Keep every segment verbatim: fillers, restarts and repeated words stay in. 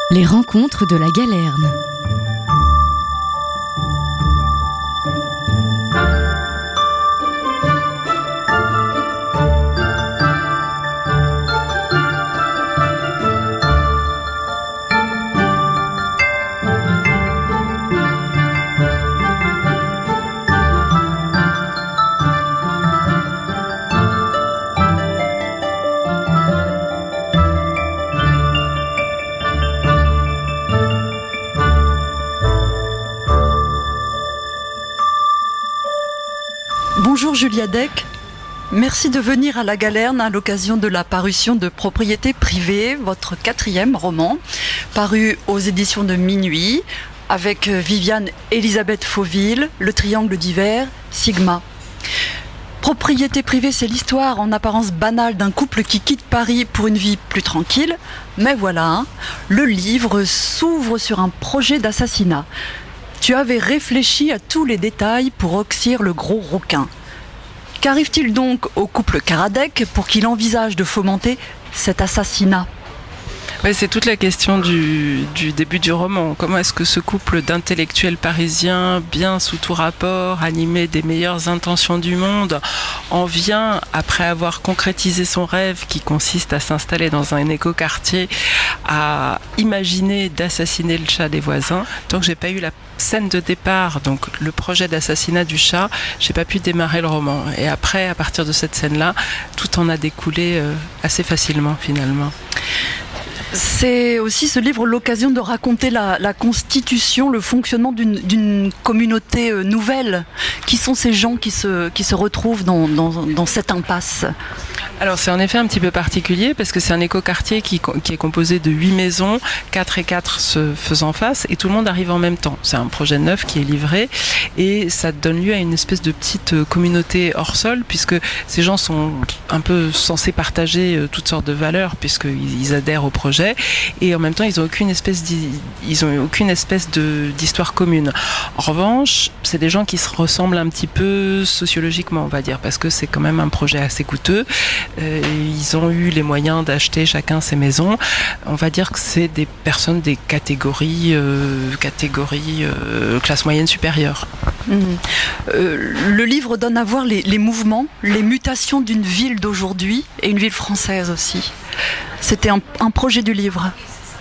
Les rencontres de la Galerne. Bonjour Julia Deck, merci de venir à la Galerne à l'occasion de la parution de Propriété privée, votre quatrième roman, paru aux éditions de Minuit, avec Viviane Elisabeth Fauville, Le Triangle d'hiver, Sigma. Propriété privée, c'est l'histoire en apparence banale d'un couple qui quitte Paris pour une vie plus tranquille, mais voilà, le livre s'ouvre sur un projet d'assassinat. Tu avais réfléchi à tous les détails pour oxyre le gros requin. Qu'arrive-t-il donc au couple Karadec pour qu'il envisage de fomenter cet assassinat ? Ouais, c'est toute la question du, du début du roman. Comment est-ce que ce couple d'intellectuels parisiens, bien sous tout rapport, animés des meilleures intentions du monde, en vient, après avoir concrétisé son rêve qui consiste à s'installer dans un écoquartier, à imaginer d'assassiner le chat des voisins. Tant que j'ai pas eu la scène de départ, donc le projet d'assassinat du chat, j'ai pas pu démarrer le roman. Et après, à partir de cette scène-là, tout en a découlé euh, assez facilement finalement. C'est aussi ce livre l'occasion de raconter la, la constitution, le fonctionnement d'une, d'une communauté nouvelle. Qui sont ces gens qui se, qui se retrouvent dans, dans, dans cette impasse ? Alors c'est en effet un petit peu particulier parce que c'est un écoquartier qui, qui est composé de huit maisons, quatre et quatre se faisant face et tout le monde arrive en même temps. C'est un projet neuf qui est livré et ça donne lieu à une espèce de petite communauté hors sol puisque ces gens sont un peu censés partager toutes sortes de valeurs puisqu'ils adhèrent au projet et en même temps ils n'ont aucune espèce ils ont aucune espèce de, d'histoire commune. En revanche, c'est des gens qui se ressemblent un petit peu sociologiquement on va dire parce que c'est quand même un projet assez coûteux. Euh, ils ont eu les moyens d'acheter chacun ses maisons. On va dire que c'est des personnes des catégories, euh, catégories euh, classe moyenne supérieure. Mmh. Euh, le livre donne à voir les, les mouvements, les mutations d'une ville d'aujourd'hui et une ville française aussi. C'était un, un projet du livre.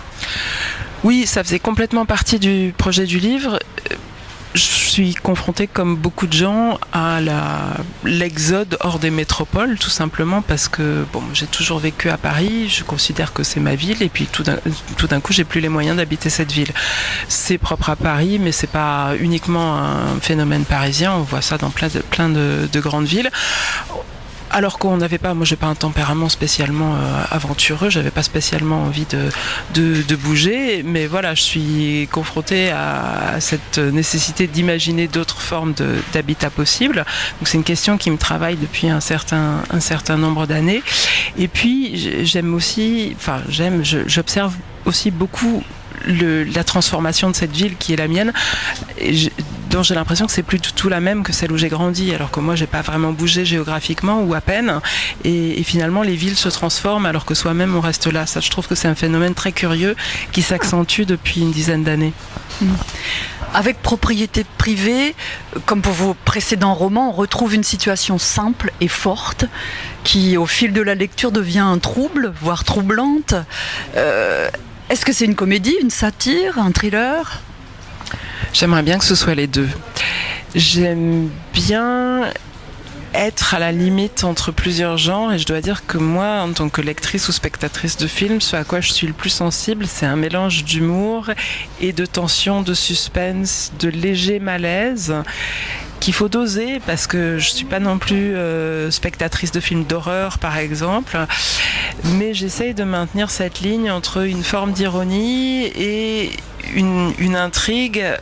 Oui, ça faisait complètement partie du projet du livre. Je suis confrontée, comme beaucoup de gens, à la, l'exode hors des métropoles, tout simplement parce que bon, j'ai toujours vécu à Paris, je considère que c'est ma ville, et puis tout d'un, tout d'un coup, j'ai plus les moyens d'habiter cette ville. C'est propre à Paris, mais c'est pas uniquement un phénomène parisien, on voit ça dans plein de, plein de, de grandes villes. Alors qu'on n'avait pas, moi j'ai pas un tempérament spécialement euh, aventureux, j'avais pas spécialement envie de, de, de bouger, mais voilà, je suis confrontée à, à cette nécessité d'imaginer d'autres formes de, d'habitat possibles. Donc c'est une question qui me travaille depuis un certain, un certain nombre d'années. Et puis j'aime aussi, enfin j'aime, je, j'observe aussi beaucoup le, la transformation de cette ville qui est la mienne. Et je, dont j'ai l'impression que c'est plus du tout la même que celle où j'ai grandi, alors que moi j'ai pas vraiment bougé géographiquement ou à peine, et, et finalement les villes se transforment alors que soi-même on reste là. Ça, je trouve que c'est un phénomène très curieux qui s'accentue depuis une dizaine d'années. Mmh. Avec Propriété privée, comme pour vos précédents romans, on retrouve une situation simple et forte qui, au fil de la lecture, devient trouble, voire troublante. Euh, est-ce que c'est une comédie, une satire, un thriller ? J'aimerais bien que ce soit les deux. J'aime bien être à la limite entre plusieurs genres et je dois dire que moi, en tant que lectrice ou spectatrice de films, ce à quoi je suis le plus sensible, c'est un mélange d'humour et de tension, de suspense, de léger malaise qu'il faut doser parce que je suis pas non plus euh, spectatrice de films d'horreur par exemple, mais j'essaye de maintenir cette ligne entre une forme d'ironie et une, une intrigue euh,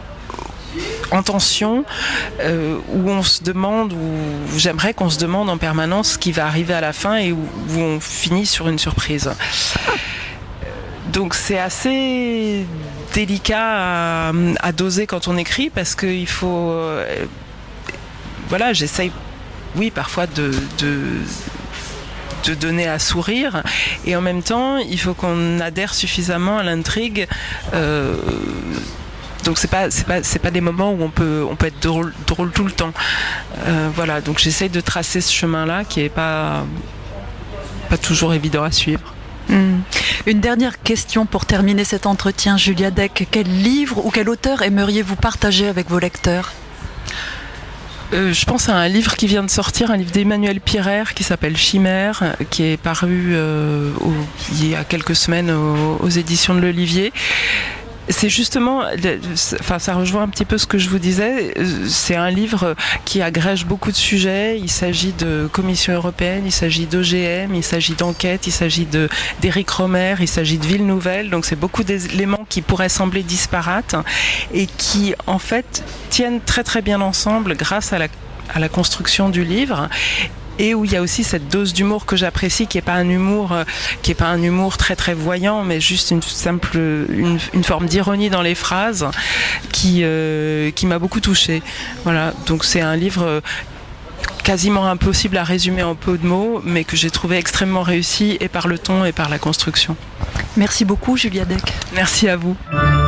en tension euh, où on se demande, où j'aimerais qu'on se demande en permanence ce qui va arriver à la fin et où, où on finit sur une surprise. Donc c'est assez délicat à, à doser quand on écrit parce qu'il faut... Euh, voilà, j'essaye, oui, parfois de, de, de donner à sourire, et en même temps il faut qu'on adhère suffisamment à l'intrigue. Euh, donc c'est pas c'est pas c'est pas des moments où on peut on peut être drôle, drôle tout le temps. Euh, voilà, donc j'essaye de tracer ce chemin-là qui est pas pas toujours évident à suivre. Mmh. Une dernière question pour terminer cet entretien, Julia Deck. Quel livre ou quel auteur aimeriez-vous partager avec vos lecteurs ? Euh, je pense à un livre qui vient de sortir, un livre d'Emmanuel Pirer qui s'appelle Chimère, qui est paru euh, au, il y a quelques semaines aux, aux éditions de l'Olivier. C'est justement, enfin, ça rejoint un petit peu ce que je vous disais. C'est un livre qui agrège beaucoup de sujets. Il s'agit de Commission européenne, il s'agit d'O G M, il s'agit d'enquête, il s'agit de d'Éric Romer, il s'agit de Ville Nouvelle. Donc c'est beaucoup d'éléments qui pourraient sembler disparates et qui en fait tiennent très très bien ensemble grâce à la à la construction du livre. Et où il y a aussi cette dose d'humour que j'apprécie, qui est pas un humour, euh, qui est pas un humour très très voyant, mais juste une simple, une, une forme d'ironie dans les phrases, qui euh, qui m'a beaucoup touchée. Voilà, donc c'est un livre euh, quasiment impossible à résumer en peu de mots, mais que j'ai trouvé extrêmement réussi, et par le ton et par la construction. Merci beaucoup, Julia Deck. Merci à vous.